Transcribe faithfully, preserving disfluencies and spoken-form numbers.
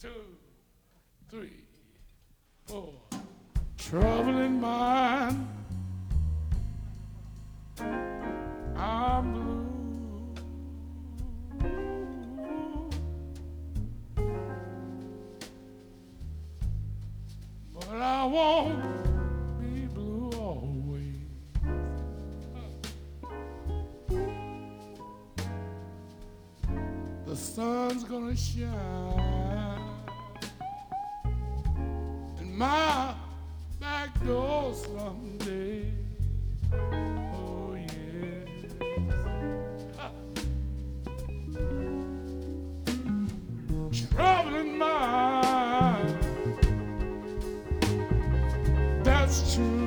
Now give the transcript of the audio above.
two, three, four. Trouble in mind, I'm blue. But I won't be blue always. The sun's gonna shine in my back door someday. Oh yes. Trouble in mind, that's true.